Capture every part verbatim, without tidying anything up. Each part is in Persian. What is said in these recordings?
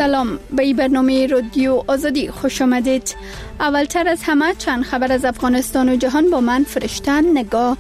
سلام، به این برنامه رادیو آزادی خوش آمدید. اولتر از همه چند خبر از افغانستان و جهان با من فرشته نگاه.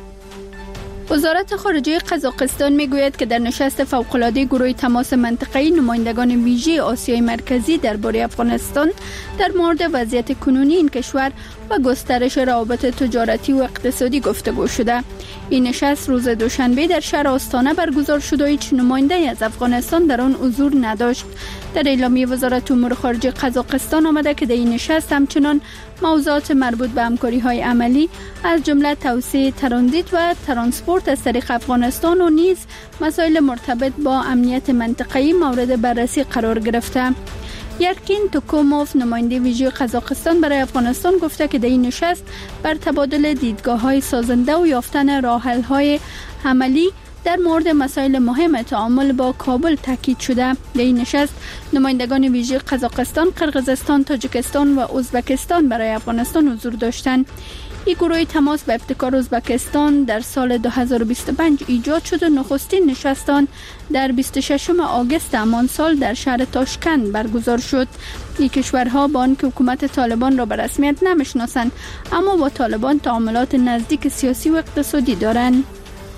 وزارت خارجه قزاقستان میگوید که در نشست فوق‌العاده گروه تماس منطقه‌ای نمایندگان ویژه آسیای مرکزی درباره افغانستان در مورد وضعیت کنونی این کشور و گسترش روابط تجارتی و اقتصادی گفتگو شده. این نشست روز دوشنبه در شهر آستانه برگزار شد و هیچ نماینده از افغانستان در آن حضور نداشت. در اعلامیه وزارت امور خارجه قزاقستان آمده که در این نشست همچنان موضوعات مربوط به همکاری‌های عملی از جمله توسعه ترانزیت و ترانسپورت از طریق افغانستان و نیز مسائل مرتبط با امنیت منطقه‌ای مورد بررسی قرار گرفته. یرکین توکوموف نماینده ویژه قزاقستان برای افغانستان گفته که در این نشست بر تبادل دیدگاه‌های سازنده و یافتن راه‌حل‌های عملی در مورد مسائل مهم تعامل با کابل تاکید شده. در این نشست نمایندگان ویژه قزاقستان، قرقیزستان، تاجیکستان و ازبکستان برای افغانستان حضور داشتند. این گروه تماس به ابتکار ازبکستان در سال دو هزار و بیست و پنج ایجاد شد و نخستین نشستان در بیست و ششم آگوست همان سال در شهر تاشکند برگزار شد. این کشورها با آنکه حکومت طالبان را به رسمیت نمیشناسند اما با طالبان تعاملات نزدیک سیاسی و اقتصادی دارند.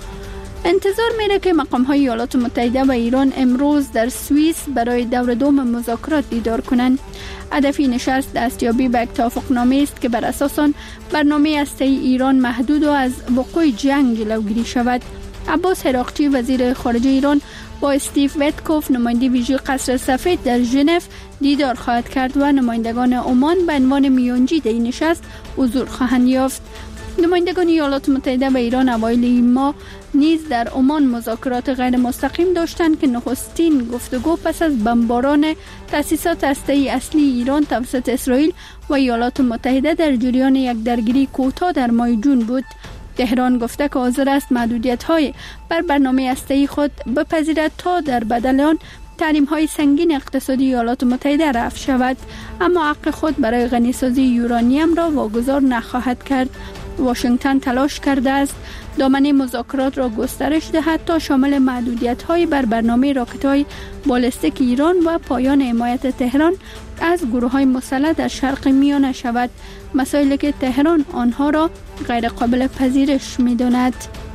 انتظار میره که مقام‌های ایالات متحده و ایران امروز در سوئیس برای دور دوم مذاکرات دیدار کنند. هدف این نشست دستیابی به یک توافقنامه است که بر اساس آن برنامه هسته‌ای ایران محدود و از وقوع جنگ جلوگیری شود. عباس هراقچی وزیر خارجه ایران با استیو ویتکوف نماینده ویژه قصر سفید در ژنو دیدار خواهد کرد و نمایندگان عمان به عنوان میانجی در این نشست حضور خواهند یافت. نمایندگان ایالات متحده و ایران اوایل این ماه نیز در عمان مذاکرات غیر مستقیم داشتند که نخستین گفتگو پس از بمباران تأسیسات هسته‌ای اصلی ایران توسط اسرائیل و ایالات متحده در جریان یک درگیری کوتاه در ماه جون بود. تهران گفته که حاضر است محدودیت‌های بر برنامه هسته‌ای خود بپذیرد تا در بدل آن تحریم‌های سنگین اقتصادی ایالات متحده رفع شود، اما حق خود برای غنیسازی یورانیم را واگذار نخواهد کرد. واشنگتن تلاش کرده است دامنه مذاکرات را گسترش دهد تا شامل محدودیت‌های بر برنامه راکت‌های بالستیک ایران و پایان حمایت تهران از گروه‌های مسلح در شرق میانه شود، مسائلی که تهران آنها را غیر قابل پذیرش می‌داند.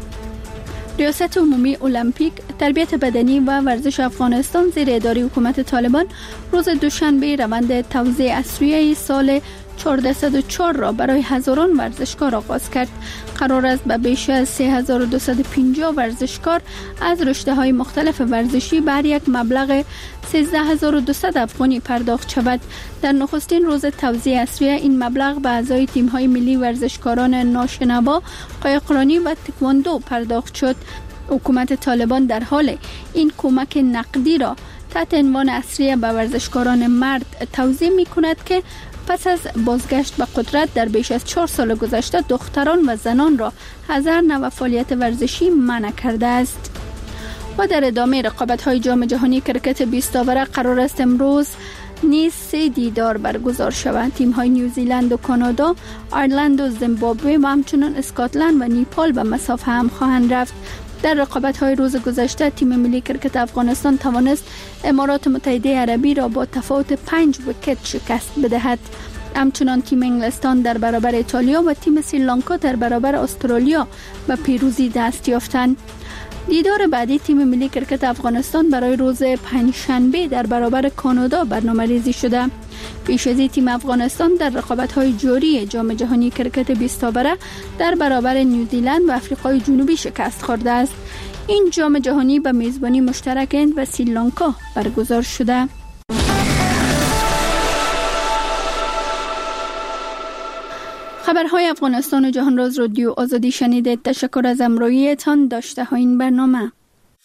ریاست عمومی المپیک، تربیت بدنی و ورزش افغانستان زیر اداره حکومت طالبان روز دوشنبه روند توزیع اسریه سال چهارصد و چهار را برای هزاران ورزشکار آغاز کرد. قرار است به بیش از سه هزار و دویست و پنجاه ورزشکار از رشته‌های مختلف ورزشی بر یک مبلغ سیزده هزار و دویست افغانی پرداخت شود. در نخستین روز توزیع اسریه این مبلغ به اعضای تیم‌های ملی ورزشکاران ناشنوا، قایقرانی و تکواندو پرداخت شد. حکومت طالبان در حال این کمک نقدی را تحت عنوان اسریه به ورزشکاران مرد توزیع می‌کند که پس از بازگشت به قدرت در بیش از چهار سال گذشته دختران و زنان را حذر نوع فعالیت ورزشی منع کرده است. و در ادامه رقابت‌های جام جهانی کرکت بیست آوره قرار است امروز نیز سه دیدار برگزار شود. تیم‌های نیوزیلند و کانادا، ایرلند و زیمبابوه و همچنین اسکاتلند و نیپال به مسافه هم خواهند رفت. در رقابت‌های روز گذشته تیم ملی کرکت افغانستان توانست امارات متحده عربی را با تفاوت پنج ویکت شکست بدهد. همچنان تیم انگلستان در برابر ایتالیا و تیم سریلانکا در برابر استرالیا به پیروزی دست یافتند. دیدار بعدی تیم ملی کرکت افغانستان برای روز پنجشنبه در برابر کانادا برنامه‌ریزی شده. پیش از این تیم افغانستان در رقابت‌های جاری جام جهانی کرکت بیست آوره در برابر نیوزیلند و آفریقای جنوبی شکست خورده است. این جام جهانی به میزبانی مشترک هند و سریلانکا برگزار شده. خبرهای افغانستان و جهان را از رادیو آزادی شنیدید. تشکر از همراهیتان. داشته های این برنامه.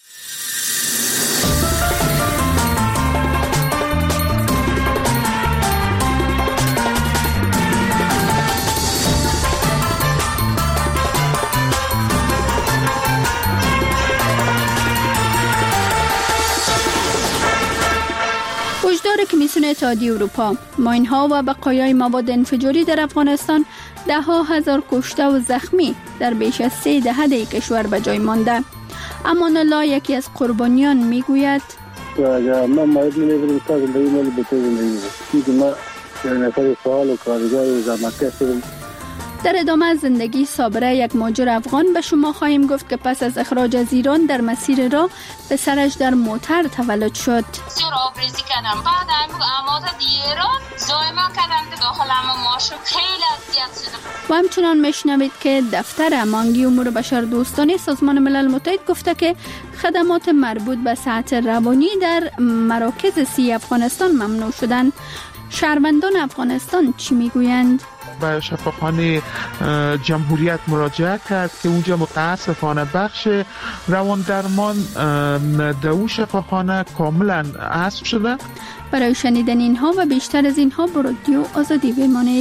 هشدار کمیسیون اتحادیه اروپا: ماین‌ها و بقایای مواد انفجاری در افغانستان ده ها هزار کشته و زخمی در بیش از سه دهه کشور به جای مانده. امان الله، یکی از قربانیان، میگوید من ماید می‌نویسم تا زندگی مالی بهتر زندگی بود که من در نفر فعال و کارگر و زحمتکش شدم. در ادامه از زندگی صابره یک مهاجر افغان به شما خواهیم گفت که پس از اخراج از ایران در مسیر راه به سرش در موتر تولد شد. بسیار آبریزی کردم، بعد اماد ایران زایمان کردم داخل اما ماشو خیلی اذیت شدم. و همچنان میشنوید که دفتر امانگی امور بشر دوستانه سازمان ملل متحد گفته که خدمات مربوط به صحت روانی در مراکز سی افغانستان ممنوع شدند. شهروندان افغانستان چی میگویند؟ به شفاخانه جمهوریت مراجعه کرد که اونجا متاسفانه بخش روان درمان در اون شفاخانه کاملا حذف شده. برای شنیدن اینها و بیشتر از اینها با رادیو آزادی بمانید.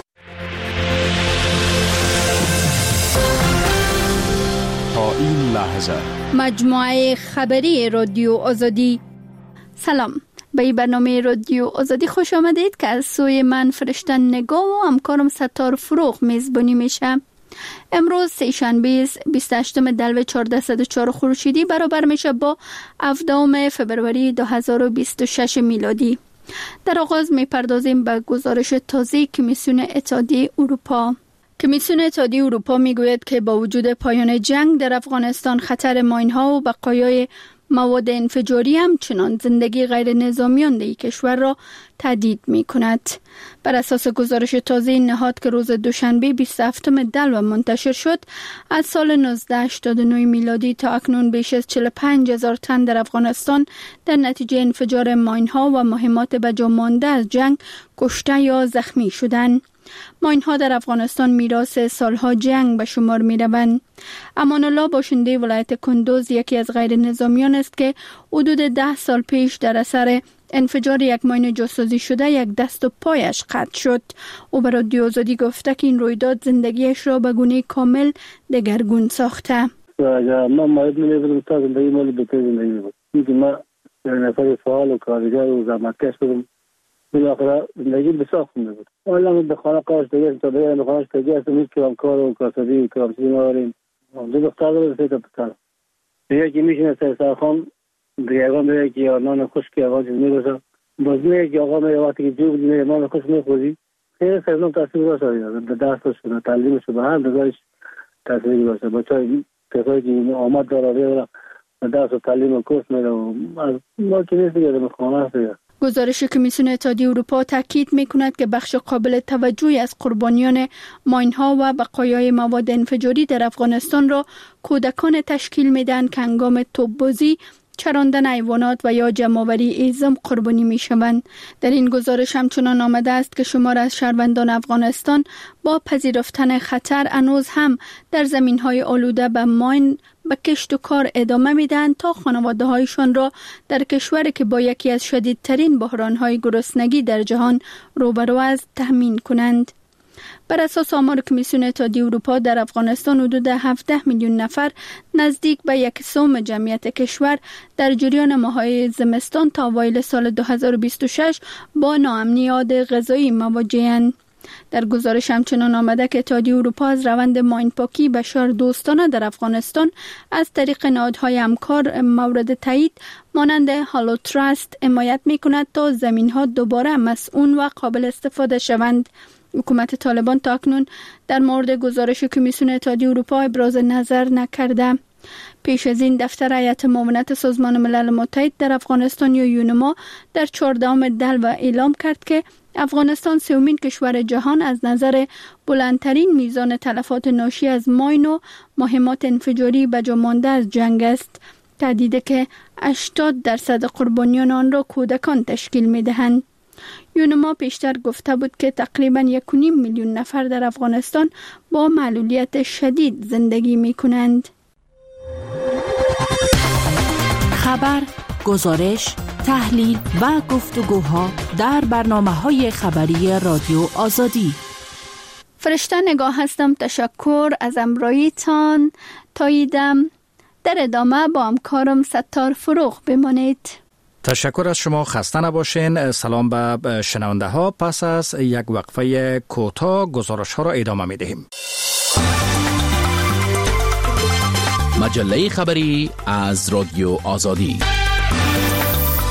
تا این لحظه مجموعه خبری رادیو آزادی. سلام، به این برنامه رادیو آزادی خوش آمدید که از سوی من فرشته نگاه و همکارم ستار فروغ میزبانی میشه. امروز سه‌شنبه بیست و هشتم دلو هزار و چهارصد و چهار خورشیدی برابر میشه با هفدهم فوریه دو هزار و بیست و شش میلادی. در آغاز میپردازیم به گزارش تازه کمیسیون اتحادیه اروپا. کمیسیون اتحادیه اروپا میگوید که با وجود پایان جنگ در افغانستان خطر ماین‌ها و بقایای مواد انفجاری همچنان زندگی غیر نظامیان در کشور را تهدید می کند. بر اساس گزارش تازه نهاد که روز دوشنبه بیست و هفتم دلو منتشر شد، از سال نوزده هشتاد و نه میلادی تا اکنون بیش از چهل و پنج هزار تن در افغانستان در نتیجه انفجار ماین‌ها و مهمات به جا مانده از جنگ کشته یا زخمی شدند. ماین‌ها در افغانستان میراث سالها جنگ به شمار می روند. امان الله باشنده ولایت کندوز یکی از غیر نظامیان است که حدود ده سال پیش در اثر انفجار یک ماین جاسازی شده یک دست و پایش قطع شد. او به رادیو آزادی گفته که این رویداد زندگیش را به گونه کامل دگرگون ساخته. من ماید می‌نویسم تا زندگی مالی بهتر زندگی بود که من در نفر فعال و کارگر و زحمتکش شدم. بالاخره زندگی بسیار خونده بود. حالا به خانه کارش دیگه تا به این خانه‌اش دیگه است میگه که کار و کاسبی و کارچی نداریم. دو دختر داره سه تا پسر. دیگه که میشینه سر سرخان دیگه میگه که نان خشکی آواز میگه باز میگه که آقا میگه وقتی که جو میگه نان خوش میخوری خیلی سرنم تاثیر داشت. به دستش و تعلیمش به هر نگاهش تاثیر داشت. بچه‌ای کسایی که آمد داره و درس و تعلیم کورس میره و ما که نیست دیگه به خانه است. گزارش کمیسیون اتحادیه اروپا تاکید می‌کند که بخش قابل توجهی از قربانیان ماین‌ها و بقایای مواد انفجاری در افغانستان را کودکان تشکیل می‌دهند که هنگام توپ‌بازی، چراندن حیوانات و یا جمع‌آوری ایزم قربانی می‌شوند. در این گزارش همچنان آمده است که شمار از شهروندان افغانستان با پذیرفتن خطر هنوز هم در زمین‌های آلوده به ماین به کشت و کار ادامه میدن تا خانواده‌هایشان را در کشوری که با یکی از شدیدترین بحران‌های گرسنگی در جهان روبرو است تامین کنند. بر اساس آمار کمیسیون اتحادیه اروپا در افغانستان حدود هفده میلیون نفر، نزدیک به یک سوم جمعیت کشور، در جریان ماه‌های زمستان تا اوایل سال دو هزار و بیست و شش با ناامنی‌های غذایی مواجه‌اند. در گزارش همچنان آمده که اتحادیه اروپا از روند ماین‌پاکی بشر دوستانه در افغانستان از طریق نهادهای همکار مورد تایید مانند هالو تراست حمایت می‌کند تا زمین‌ها دوباره مسئول و قابل استفاده شوند. حکومت طالبان تاکنون در مورد گزارش کمیسیون اتحادیه اروپا ابراز نظر نکرده. پیش از این دفتر هیئت معاونت سازمان ملل متحد در افغانستان یا یونما در چهاردهم دلو اعلام کرد که افغانستان سومین کشور جهان از نظر بلندترین میزان تلفات ناشی از ماین و مهمات انفجاری به جا مانده از جنگ است. تهدید که هشتاد درصد قربانیان آن را کودکان تشکیل می‌دهند. یونما پیشتر گفته بود که تقریباً یک و نیم میلیون نفر در افغانستان با معلولیت شدید زندگی می‌کنند. خبر، گزارش، تحلیل و گفتگوها در برنامه‌های خبری رادیو آزادی. فرشته نگاه هستم. تشکر از همراهیتان. تاییدم. در ادامه با همکارم ستار فروغ بمانید. تشکر از شما، خسته نباشین. سلام به شنونده ها. پس از یک وقفه کوتاه گزارش ها را ادامه می دهیم. مجله خبری از رادیو آزادی.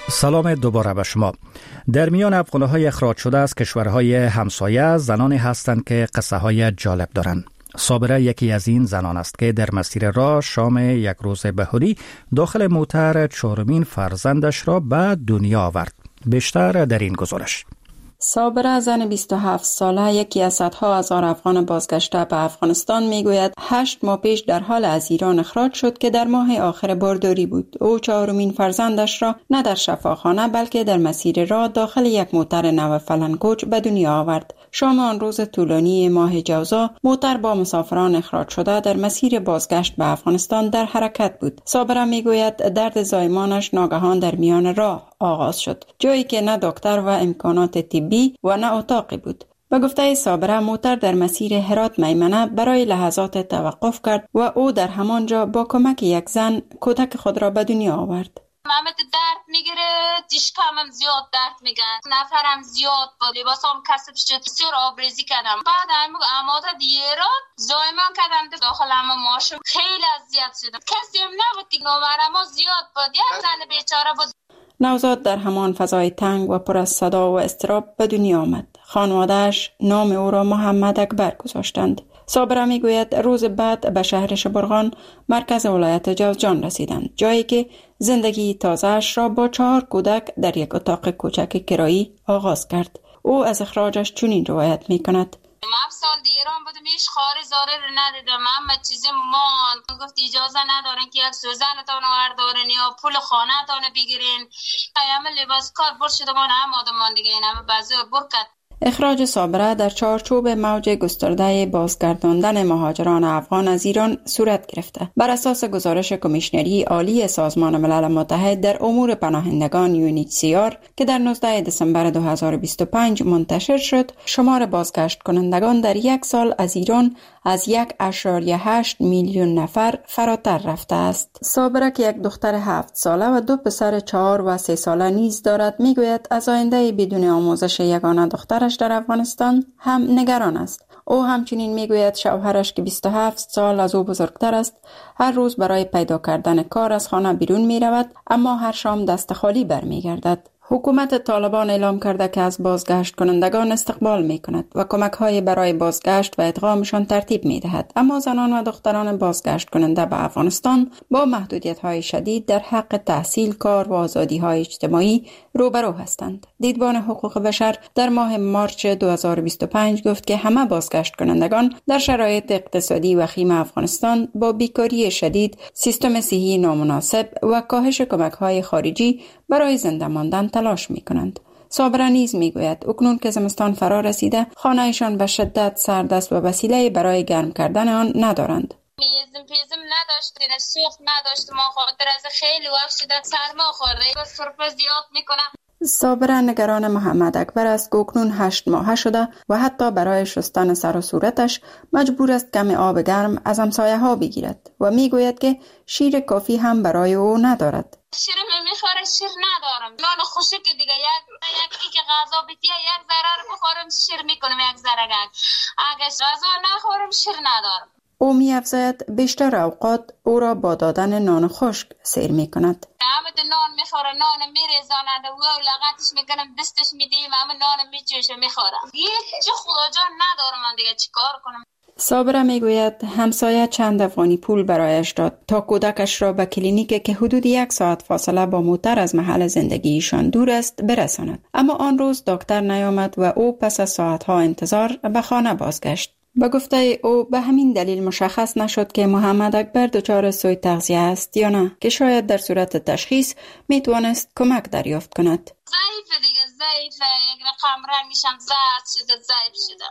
سلام دوباره به شما. در میان افغان‌های اخراج شده از کشورهای همسایه زنانی هستند که قصه های جالب دارند. صابره یکی از این زنان است که در مسیر راه شام یک روز بهاری داخل موتر چهارمین فرزندش را به دنیا آورد. بیشتر در این گزارش. صابره زن بیست و هفت ساله یکی از صدها هزار افغان بازگشته به افغانستان میگوید هشت ماه پیش در حال از ایران اخراج شد که در ماه آخر بارداری بود. او چهارمین فرزندش را نه در شفاخانه بلکه در مسیر راه داخل یک موتر نو فلنگوچ به دنیا آورد. شام آن روز طولانی ماه جوزا موتر با مسافران اخراج شده در مسیر بازگشت به افغانستان در حرکت بود. صابره میگوید درد زایمانش ناگهان در میان راه آغاز شد، جایی که نه دکتر و امکانات طبی و نه اتاقی بود. به گفته صابره موتر در مسیر هرات میمنه برای لحظات توقف کرد و او در همانجا با کمک یک زن کودک خود را به دنیا آورد. محمد درد میگیره، دیشکمم زیاد درد میگن، نفرم زیاد بود، لباسام کسب شد، بسیار آبریزی کردم. بعد هم اماده دیران زایمان کردم داخل اما ماشم، خیلی اذیت شدم. کسی هم نبود که نمرما زیاد بود، یک زن بیچاره بود. نوزاد در همان فضای تنگ و پر از صدا و اضطراب به دنیا آمد. خانواده‌اش نام او را محمد اکبر گذاشتند. صابره میگوید روز بعد به شهر شبرغان مرکز ولایت جوزجان رسیدند، جایی که زندگی تازه‌اش را با چهار کودک در یک اتاق کوچک کرایی آغاز کرد. او از اخراجش چنین روایت میکند: من سال دیران بودم، هیچ خاری زاره رو ندیدم. همه چیزی مان گفت اجازه ندارن که یک سوزن تان وردارن یا پول خانه تان بگیرین. همه لباس کار بر شده من هم آدمان دیگه این همه بعضی برکت. اخراج صابره در چارچوب موج گسترده بازگرداندن مهاجران افغان از ایران صورت گرفته. بر اساس گزارش کمیشنری عالی سازمان ملل متحد در امور پناهندگان یو ان اچ سی آر که در نوزدهم دسامبر دو هزار و بیست و پنج منتشر شد، شمار بازگشت کنندگان در یک سال از ایران از یک اشاریه هشت میلیون نفر فراتر رفته است. صابره که یک دختر هفت ساله و دو پسر چهار و سه ساله نیز دارد میگوید از آینده بدون آموزش یگانه دخترش در افغانستان هم نگران است. او همچنین میگوید شوهرش که بیست و هفت سال از او بزرگتر است هر روز برای پیدا کردن کار از خانه بیرون می رود، اما هر شام دست خالی برمیگردد. حکومت طالبان اعلام کرده که از بازگشت کنندگان استقبال می کند و کمک های برای بازگشت و ادغامشان ترتیب می دهد، اما زنان و دختران بازگشت کننده به افغانستان با محدودیت های شدید در حق تحصیل، کار و آزادی های اجتماعی روبرو هستند. دیدبان حقوق بشر در ماه مارچ دو هزار و بیست و پنج گفت که همه بازگشت کنندگان در شرایط اقتصادی وخیم افغانستان با بیکاری شدید، سیستم صحی نامناسب و کاهش کمک های خارجی برای زنده ماندن تلاش می کنند. صابره نیز می گوید اکنون که زمستان فرا رسیده خانهشان به شدت سرد است و وسیله برای گرم کردن آن ندارند. میزم پیزم نداشتیم، سوخت نداشتیم، ما خاطر از خیلی وقت شده سرما خورده و سرفه زیاد میکنم. صابره نگران محمد اکبر است که اکنون هشت ماه شده و حتی برای شستن سر و صورتش مجبور است کم آب گرم از همسایه ها بگیرد و میگوید که شیر کافی هم برای او ندارد. شیر میخوره، شیر ندارم. نان خوشی که دیگه یک یکی که غذا بیتیه یک ذره بخورم شیر میکنم، یک ذره گنگ. اگه غذا نخورم شیر ندارم. او می افزاید بیشتر اوقات او را با دادن نان خشک سیر می کند. همه نان میخوره، نان میریزاند و لغتش میکنم دستش میدیم، همه نان میچوشه میخورم. هیچ خدا جان ندارم، من دیگه چی کار کنم؟ صابره میگوید همسایه چند افغانی پول برایش داد تا کودکش را به کلینیک که حدود یک ساعت فاصله با موتر از محل زندگیشان دور است برساند، اما آن روز دکتر نیامد و او پس از ساعتها انتظار به خانه بازگشت. به گفته او به همین دلیل مشخص نشد که محمد اکبر دچار سوء تغذیه است یا نه، که شاید در صورت تشخیص میتوانست کمک دریافت کند. ضعیف دیگه، ضعیف، یک رقم رنگشم زرد شده، ضعیف شده.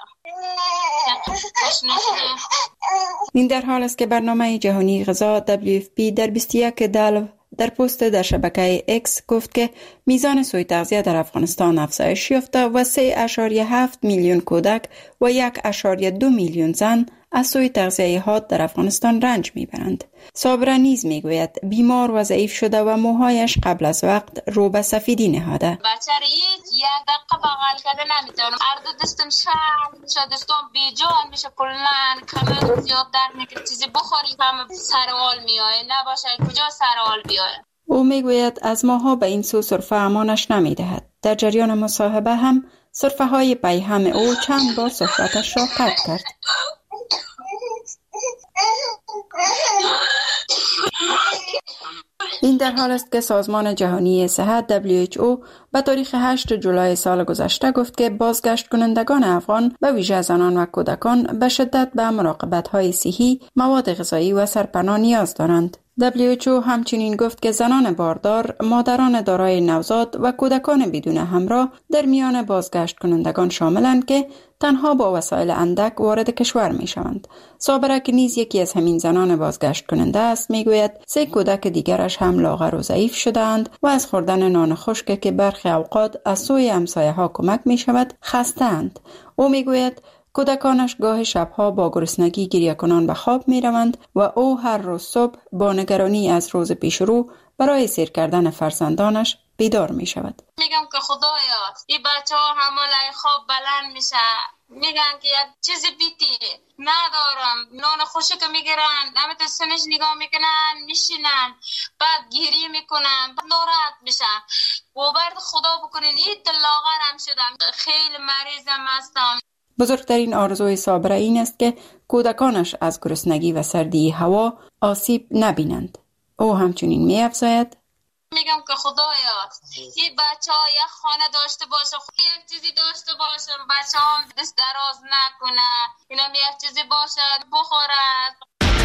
این در حال است که برنامه جهانی غذا دبلیو اف پی در بیست و یک دلو در پست در شبکه اکس گفت که میزان سوء تغذیه در افغانستان افزایش یافته و سه ممیز هفت میلیون کودک و یک ممیز دو میلیون زن از سوء تغذیه حاد در افغانستان رنج میبرند. صابره نیز میگوید بیمار و ضعیف شده و موهایش قبل از وقت رو به سفیدی نهاده. بچه یک دقیقه بغل کرده نمیتونم، هر دو دستم شل میشه، دستم بیجان میشه، کلن کمر زیاد درد میکنه، چیزی بخوری همه سرحال میایه، نباشه کجا سرحال بیایه. او میگوید از ماها به این سو سرفه امانش نمیدهد. در جریان مصاحبه هم سرفه های پیهم او چند بار صحبتش را قطع کرد. این در حال است که سازمان جهانی صحت دبلیو اچ او به تاریخ هشتم جولای سال گذشته گفت که بازگشت کنندگان افغان به ویژه زنان و کودکان به شدت به مراقبت‌های صحی، مواد غذایی و سرپناه نیاز دارند. دبلیو اچ او همچنین گفت که زنان باردار، مادران دارای نوزاد و کودکان بدون همراه در میان بازگشت کنندگان شاملند که تنها با وسایل اندک وارد کشور می شوند. صابره که نیز یکی از همین زنان بازگشت کننده است میگوید سه کودک دیگرش هم لاغر و ضعیف شدند و از خوردن نان خشک که برخی اوقات از سوی همسایه ها کمک می شود خسته‌اند. او میگوید کودکانش گاه شبها با گرسنگی گریه کنان به خواب می روند و او هر روز صبح با نگرانی از روز پیش رو برای سیر کردن فرزندانش بیدار می شود. میگم که خدایا این بچه ها همالای خواب بلند میشه، میگن که یک چیزی بیتی ندارم، نان خوشک میگیرن، همه تا سنش نگاه میکنن میشینن، بعد گیری میکنن، بعد ناراحت میشن. وبرد خدا بکنین این لاغر هم شدم، خیلی مریضم هستم. بزرگترین آرزوی صابره این است که کودکانش از گرسنگی و سردی هوا آسیب نبینند. او همچنین می افزاید میگم که خدایا این بچه ها یک خانه داشته باشه، یک چیزی داشته باشه، بچه ها دست دراز نکنه، اینم یک چیزی باشه بخورد.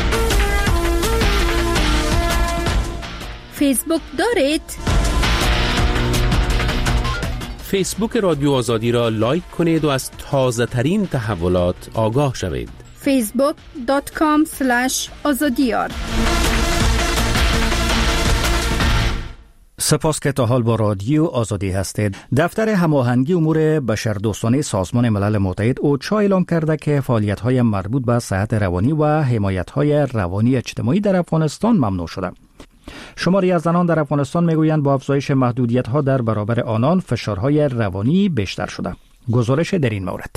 فیسبوک دارید؟ فیسبوک رادیو آزادی را لایک کنید و از تازه ترین تحولات آگاه شوید. فیسبوک دات کام اسلش آزادیار. سپاس که تا حال با رادیو آزادی هستید. دفتر هماهنگی امور بشردوستانه سازمان ملل متحد اوچا اعلام کرده که فعالیت‌های مربوط به صحت روانی و حمایت‌های روانی اجتماعی در افغانستان ممنوع شده. شماری از زنان در افغانستان میگویند با افزایش محدودیت‌ها در برابر آنان فشارهای روانی بیشتر شده. گزارش در این مورد.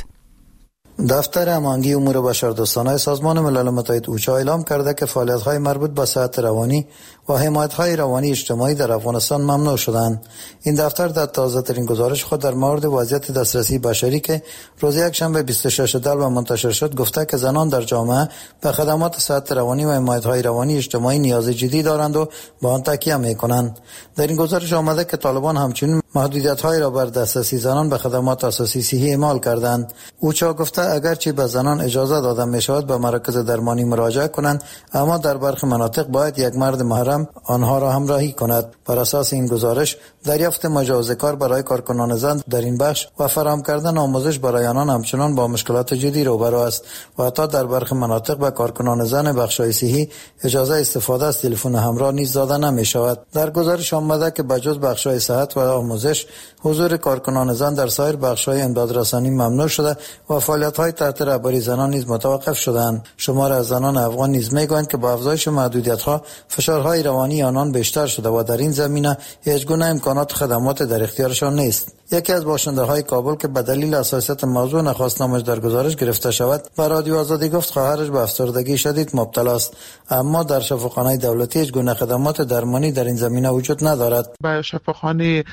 دفتر هماهنگی امور بشردوستانه سازمان ملل متحد اوچا اعلام کرده که فعالیت‌های مربوط به صحت روانی و حمایت‌های روانی اجتماعی در افغانستان ممنوع شدند. این دفتر در تازه‌ترین گزارش خود در مورد وضعیت دسترسی بشری که روز یکشنبه بیست و ششم دلو منتشر شد گفته که زنان در جامعه به خدمات صحت روانی و حمایت‌های روانی اجتماعی نیاز جدی دارند و به آن تکیه می‌کنند. در این گزارش آمده که طالبان همچنین محدودیت‌های را بر دسترسی زنان به خدمات اساسی صحی اعمال کردند. اوچا گفته اگرچه به زنان اجازه داده می‌شود به مراکز درمانی مراجعه کنند، اما در برخی مناطق باید یک مرد محرم آنها را همراهی کند. بر اساس این گزارش دریافت مجوز کار برای کارکنان زن در این بخش و فراهم کردن آموزش برای آنان همچنان با مشکلات جدی روبرو است و حتی در برخی مناطق به کارکنان زن بخش‌های صحی اجازه استفاده از تلفن همراه نیز داده نمی‌شود. در گزارش آمده که بجز بخش‌های صحت و آموزش حضور کارکنان زن در سایر بخش‌های امدادرسانی ممنوع شده و فعالیت‌های تحت رهبری زنان نیز متوقف شدند. شمار از زنان افغان نیز می‌گویند که با افزایش محدودیت‌ها فشارهای روانی آنان بیشتر شده و در این زمینه هیچ گونه امکانات خدمات در اختیارشان نیست. یکی از باشنده‌های کابل که به دلیل حساسیت موضوع نخواست نامش در گزارش گرفته شود به رادیو آزادی گفت خواهرش به افسردگی شدید مبتلا است، اما در شفاخانه دولتی هیچ گونه خدمات درمانی در این زمینه وجود ندارد. به شفاخانه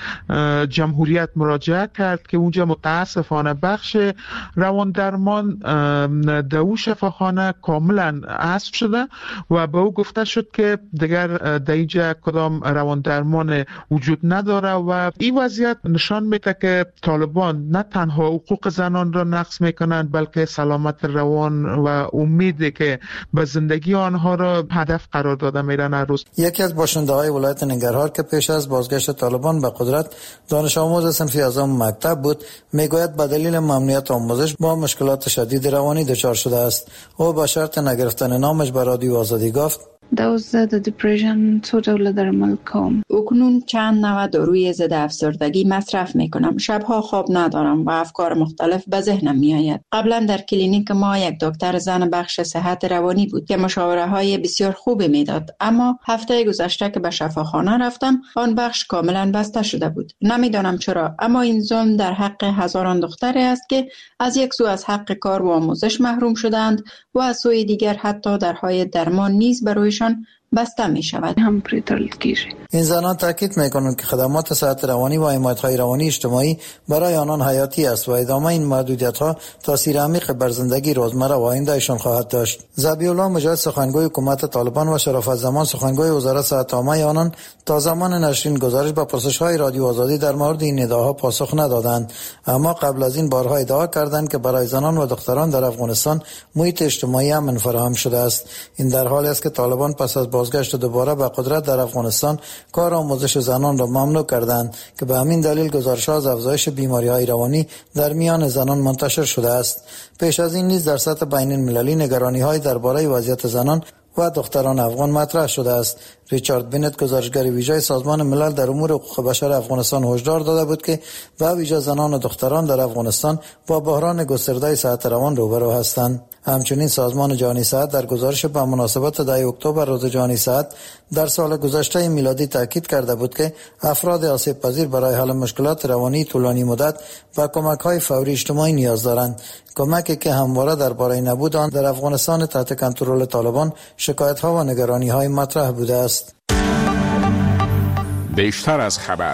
جمهوریت مراجعه کرد که اونجا متاسفانه بخش روان درمان در اون شفاخانه کاملا حذف شده و به او گفته شد که دیگر در اینجا کدام روان درمان وجود نداره و این وضعیت نشان میده که طالبان نه تنها حقوق زنان را نقض میکنند بلکه سلامت روان و امیدی که به زندگی آنها را هدف قرار داده میرن هر روز. یکی از باشنده‌های ولایت ننگرهار که پیش از بازگشت طالبان به قدرت دانش آموز صنف یازدهم مکتب بود میگوید به دلیل ممنوعیت آموزش با مشکلات شدید روانی دچار شده است. او با شرط نگرفتن نامش به رادیو آزادی گفت دا ضد دپرشن څو ډوله درمل کوم. اکنون چند نوع داروی ضد افسردگی مصرف میکنم. شبها خواب ندارم و افکار مختلف به ذهنم میآید. قبلا در کلینیک ما یک دکتر زن بخش صحت روانی بود که مشاوره های بسیار خوبی میداد، اما هفته گذشته که به شفاخانه رفتم آن بخش کاملا بسته شده بود. نمیدانم چرا، اما این ظلم در حق هزاران دختری است که از یک سو از حق کار و آموزش محروم شدند و از سوی دیگر حتی درهای درمان نیز برای بسته می شود. هم پریتال کیشه. این زنان تاکید میکنند که خدمات صحت روانی و حمایت‌های روانی اجتماعی برای آنان حیاتی است و ادامه این محدودیت‌ها تاثیر عمیق بر زندگی روزمره و آیندهشان خواهد داشت. ذبیح الله مجاهد سخنگوی حکومت طالبان و شرافت زمان سخنگوی وزارت صحت عامه آنان تا زمان نشرین گزارش به پرسش‌های رادیو آزادی در مورد این ادعاها پاسخ ندادند، اما قبل از این بارها ادعا کردند که برای زنان و دختران در افغانستان محیط اجتماعی امن فراهم شده است. این در حالی است که طالبان پس از بازگشت دوباره به قدرت در افغانستان کار آموزش زنان را ممنوع کردند که به همین دلیل گزارش‌ها از افزایش بیماری‌های روانی در میان زنان منتشر شده است. پیش از این نیز در سطح بین المللی نگرانی‌های درباره وضعیت زنان و دختران افغان مطرح شده است. ریچارد بنت گزارشگر ویژه سازمان ملل در امور حقوق بشر افغانستان هشدار داده بود که به ویژه زنان و دختران در افغانستان با بحران گسترده صحت روان روبرو هستند. همچنین سازمان جهانی صحت در گزارش به مناسبت ده اکتبر روز جهانی صحت در سال گذشته میلادی تاکید کرده بود که افراد آسیب پذیر برای حل مشکلات روانی طولانی مدت و کمک‌های فوری اجتماعی نیاز دارند، کمکی که همواره درباره نبود آن در افغانستان تحت کنترل طالبان شکایت‌ها و نگرانی‌های مطرح بوده است. بیشتر از خبر.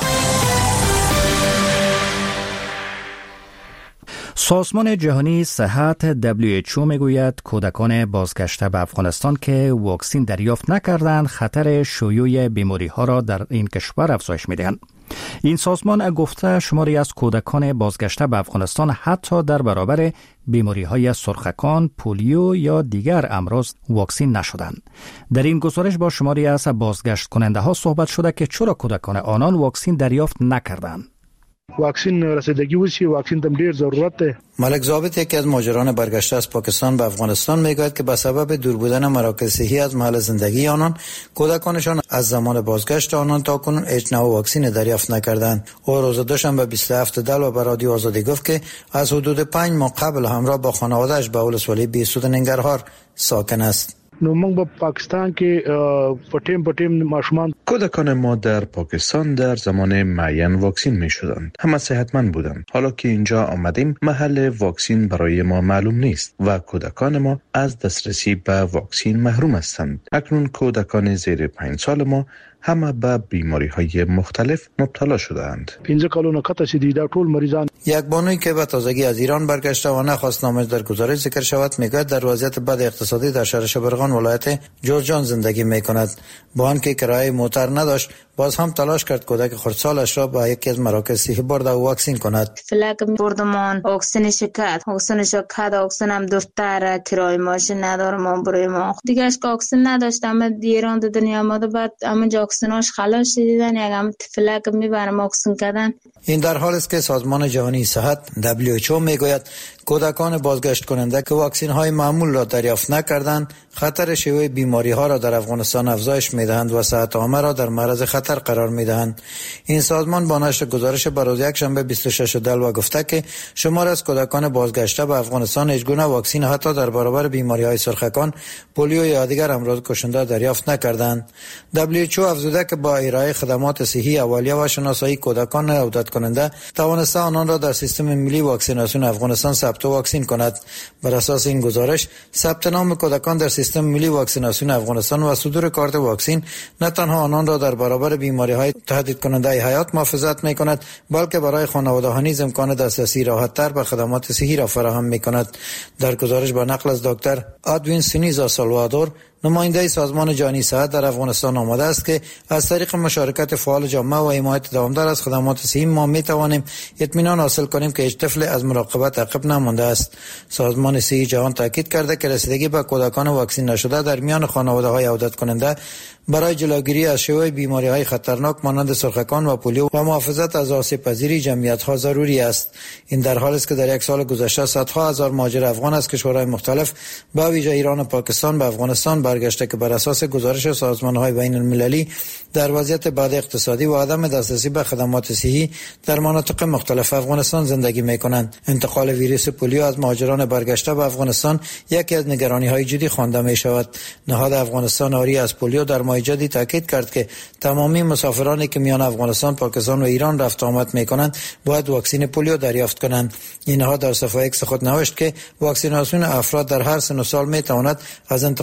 سازمان جهانی صحت دبلیو اچ او میگوید کودکان بازگشته به افغانستان که واکسین دریافت نکردند خطر شیوع بیماری ها را در این کشور افزایش میدهند. این سازمان گفته شماری از کودکان بازگشته به افغانستان حتی در برابر بیماری های سرخکان، پولیو یا دیگر امراض واکسین نشدند. در این گزارش با شماری از بازگشت کننده ها صحبت شده که چرا کودکان آنان واکسین دریافت نکردند. واکسین رسیدگی وسی واکسین دم ډیر ضرورت ده. ملک ضابط یکی از مهاجران برگشته از پاکستان به افغانستان میگوید که به سبب دور بودن مراکز صحی از محل زندگی آنان کودکانشان از زمان بازگشت آنان تاکنون هیچ نوع واکسین دریافت نکردند. او روز دوشنبه بیست و هفت دلو به رادیو آزادی گفت که از حدود پنج ماه قبل همراه با خانواده‌اش به ولسوالی بیسود ننگرهار ساکن است. نو موږ په پاکستان کې پټیم پټیم ماشومان کودکان ما در پاکستان در زمان معین واکسین می شدند. همه صحتمند بودند. حالا که اینجا آمدیم محل واکسین برای ما معلوم نیست و کودکان ما از دسترسی به واکسین محروم هستند. اکنون کودکان زیر پنج سال ما همه به بیماری های مختلف مبتلا شدند. پنځه کلونه کته چې دا ټول مریضان. یک بانوی که به تازگی از ایران برگشته و نخواست نامش در گزارش ذکر شود میگوید در وضعیت بد اقتصادی در شهر شبرغان ولایت جوزجان زندگی میکند. با آنکه کرایه موتر نداشت باز هم تلاش کرد کودک خردسالش را به یکی از مراکز صحی برده و واکسین کند. فلک بردمان واکسنش کرد واکسنش کرد واکسنم دفتر کرایه ماشین ندارم برای ما دیگه اش واکسن نداشتم ایران د دنیا آمده بعد اما واکسناش خلاص دیدن یکم فلک میبرم واکسن کردن. این در حالی است که سازمان جهانی صحت دبلیو اچ او میگوید کودکان بازگشت کننده که واکسین های معمول را دریافت نکردند خطر شیوع بیماری ها را در افغانستان افزایش میدهند و صحت عامه را در معرض خطر قرار میدهند. این سازمان با نشر گزارش بر روز یکشنبه بیست و شش دلو گفته که شمار از کودکان بازگشته به افغانستان هیچ گونه واکسین حتی در برابر بیماری های سرخکان، پولیو یا دیگر امراض کشنده دریافت نکردند. دبلیو اچ او افزوده که با ارائه خدمات صحی اولیه و شناسایی کودکان عودت کننده توانسته آنان را در سیستم ملی واکسیناسیون افغانستان ثبت و واکسین کند. بر اساس این گزارش ثبت نام کودکان در سیستم ملی واکسیناسیون افغانستان و صدور کارت واکسین نه تنها آنان را در برابر بیماری‌های تهدید کننده حیات محافظت می‌کند بلکه برای خانواده‌ها نیز امکان دسترسی راحت‌تر به خدمات صحی را فراهم می‌کند. در گزارش با نقل از دکتر ادوین سینیزا سالوادور نماینده سازمان جهانی صحت در افغانستان آمده است که از طریق مشارکت فعال جامعه و حمایت دوامدار از خدمات صحی ما می توانیم اطمینان حاصل کنیم که هیچ طفل از مراقبت عقب نمانده است. سازمان صحی جهان تاکید کرده که رسیدگی به کودکان واکسین نشده در میان خانواده‌های عودت کننده برای جلوگیری از شیوع بیماری‌های خطرناک مانند سرخکان و پولیو و محافظت از آسیب‌پذیری جمعیت‌ها ضروری است. این در حالی است که در یک سال گذشته صدها هزار مهاجر افغان از کشورهای مختلف به ویژه ایران و پاکستان به افغانستان برگشته که بر اساس گزارش سازمان‌های بین‌المللی در وضعیت بد اقتصادی و عدم دسترسی به خدمات صحی در مناطق مختلف افغانستان زندگی می‌کنند. انتقال ویروس پولیو از مهاجران برگشته به افغانستان یکی از نگرانی‌های جدی خوانده می‌شود. نهاد افغانستان آری از پولیو در مایجدی تاکید کرد که تمامی مسافرانی که میان افغانستان، پاکستان و ایران رفت آمد می‌کنند باید واکسن پولیو دریافت کنند. این نهاد در صفحه ایکس خود نوشت که واکسیناسیون افراد در هر سن و سال می‌تواند از انتقال ویروس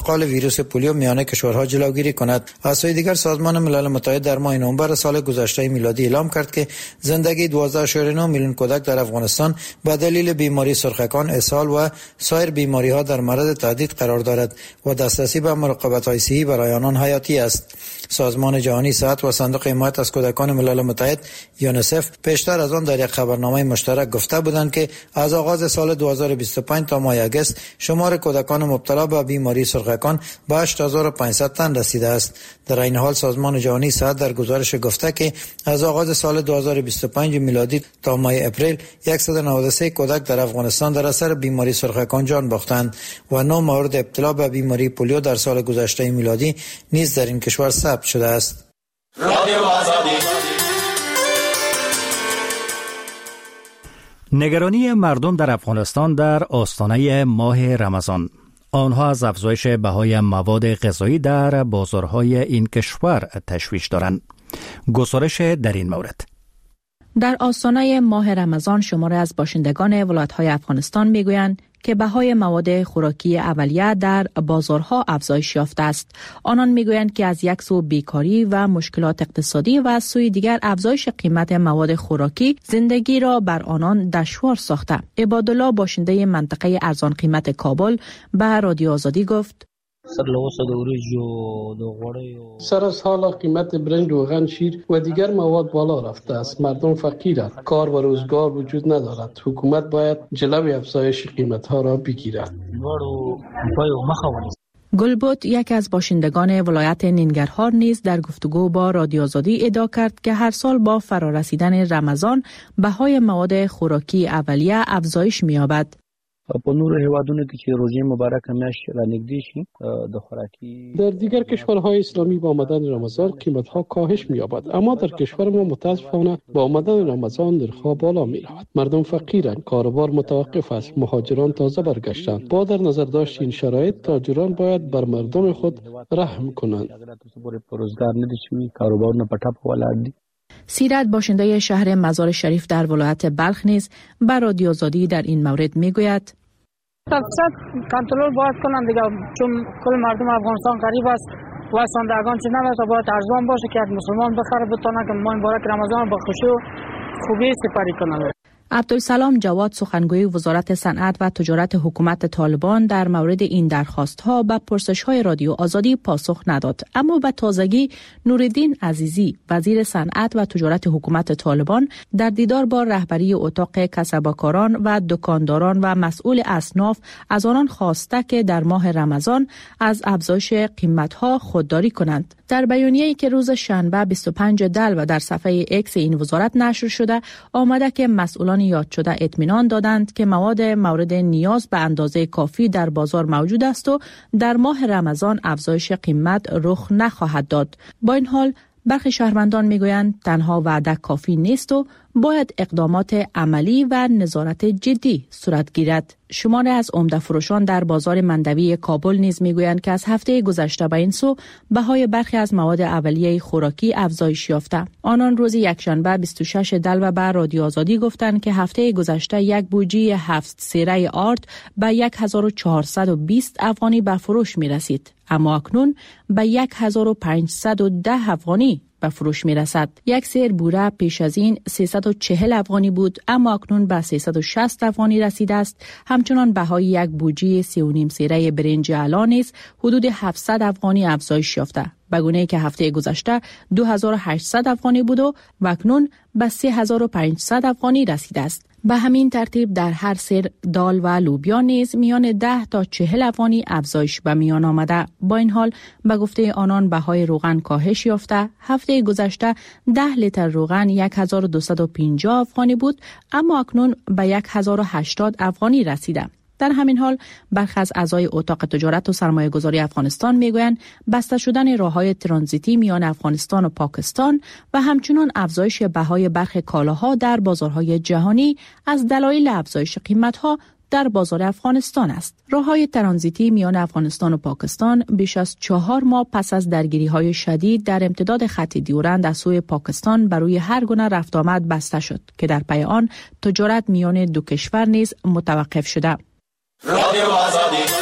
ویروس پولیو میان کشورها جلوگیری کند. از سوی دیگر سازمان ملل متحد در ماه نوامبر سال گذشته میلادی اعلام کرد که زندگی دوازده اشاری نه میلیون کودک در افغانستان به دلیل بیماری سرخکان، اسهال و سایر بیماری‌ها در معرض تهدید قرار دارد و دسترسی به مراقبت‌های صحی برای آنان حیاتی است. سازمان جهانی صحت و صندوق حمایت از کودکان ملل متحد یونیسف پیشتر از آن در یک خبرنامه مشترک گفته بودند که از آغاز سال دو هزار و بیست و پنج تا ماه اگست شمار کودکان مبتلا به بیماری سرخکان به هشت هزار و پانصد تن رسیده است. در این حال سازمان جهانی صحت در گزارش گفته که از آغاز سال دو هزار و بیست و پنج میلادی تا ماه اپریل صد و نود و سه کودک در افغانستان در اثر بیماری سرخکان جان باختند و نه مورد ابتلا به بیماری پولیو در سال گذشته میلادی نیز در این کشور ثبت شده است. رادیو آزادی. نگرانی مردم در افغانستان در آستانه ماه رمضان. آنها از افزایش بهای مواد غذایی در بازارهای این کشور تشویش دارند. گزارش در این مورد. در آستانه ماه رمضان شماری از باشندگان ولایت‌های افغانستان میگویند که بهای مواد خوراکی اولیه در بازارها افزایش یافته است. آنان میگویند که از یک سو بیکاری و مشکلات اقتصادی و از سوی دیگر افزایش قیمت مواد خوراکی زندگی را بر آنان دشوار ساخته. عبادالله باشنده منطقه ارزان قیمت کابل به رادیو آزادی گفت: سر از حال قیمت برنج، روغن، شیر و دیگر مواد بالا رفته است. مردم فقیرند، کار و روزگار وجود ندارد. حکومت باید جلوی افزایش قیمت ها را بگیرد. گلبوت یک از باشندگان ولایت ننگرهار نیز در گفتگو با رادیو آزادی ادعا کرد که هر سال با فرارسیدن رمضان بهای مواد خوراکی اولیه افزایش می‌یابد. په نورو هیوادونو کې چې روزه مبارک میاشت را نږدې شي د خوراکي در دیگر کشورهای اسلامی با آمدن رمضان قیمت‌ها کاهش می‌یابد، اما در کشور ما متاسفانه با آمدن رمضان نرخ‌ها بالا می‌رود. مردم فقیرند، کاروبار متوقف است، مهاجران تازه برگشتند. با در نظر داشت این شرایط تاجران باید بر مردم خود رحم کنند. روزگار نداشتیم، کاروبار نه پټه په ولاړ دي. سیرت باشنده شهر مزار شریف در ولایت بلخ نیز بر رادیو آزادی در این مورد میگوید: تفصیل کنترل باید کنند دیگه، چون کل مردم افغانستان غریب است و ساندگان چه نمیشه، باید ارزان باشه که مسلمان بخره بتونه که ماه مبارک رمضان با خوشی و خوبی سپری کنند. عبدالسلام جواد سخنگوی وزارت صنعت و تجارت حکومت طالبان در مورد این درخواست‌ها به پرسش‌های رادیو آزادی پاسخ نداد، اما به تازگی نوردین عزیزی وزیر صنعت و تجارت حکومت طالبان در دیدار با رهبری اتاق کسبکاران و دکانداران و مسئول اصناف از آنان خواسته که در ماه رمضان از افزایش قیمت‌ها خودداری کنند. در بیانیه‌ای که روز شنبه بیست و پنج دلو در صفحه اکس این وزارت نشر شده، آمده که مسئولان یاد شده اطمینان دادند که مواد مورد نیاز به اندازه کافی در بازار موجود است و در ماه رمضان افزایش قیمت رخ نخواهد داد. با این حال برخی شهروندان میگویند تنها وعده کافی نیست و باید اقدامات عملی و نظارت جدی صورت گیرد. شماری از عمده فروشان در بازار مندوی کابل نیز میگویند که از هفته گذشته به این سو بهای برخی از مواد اولیه خوراکی افزایش یافته. آنان روز یکشنبه بیست و شش دلو به رادیو آزادی گفتند که هفته گذشته یک بوجی هفت سیره آرد به هزار و چهارصد و بیست افغانی به فروش می رسید، اما اکنون به هزار و پانصد و ده افغانی به فروش می رسد. یک سیر بوره پیش از این سیصد و چهل افغانی بود، اما اکنون به سیصد و شصت افغانی رسیده است. همچنان بهای یک بوجی سی و نیم سیره برنج اعلی نیز حدود هفتصد افغانی افزایش یافته، به گونه‌ای که هفته گذشته دو هزار و هشتصد افغانی بود و اکنون به سه هزار و پانصد افغانی رسیده است. به همین ترتیب در هر سیر دال و لوبیا نیز میان ده تا چهل افغانی افزایش به میان آمده. با این حال به گفته آنان بهای روغن کاهش یافته. هفته گذشته ده لیتر روغن هزار و دویست و پنجاه افغانی بود، اما اکنون به هزار و هشتاد افغانی رسیده. در همین حال برخی از اعضای اتاق تجارت و سرمایه گذاری افغانستان میگویند بسته شدن راههای ترانزیتی میان افغانستان و پاکستان و همچنان افزایش بهای برخی کالاها در بازارهای جهانی از دلایل افزایش قیمتها در بازار افغانستان است. راههای ترانزیتی میان افغانستان و پاکستان بیش از چهار ماه پس از درگیری‌های شدید در امتداد خط دیورند از سوی پاکستان بر روی هر گونه رفت آمد بسته شد که در پی آن تجارت میان دو کشور نیز متوقف شده. رادیو آزادی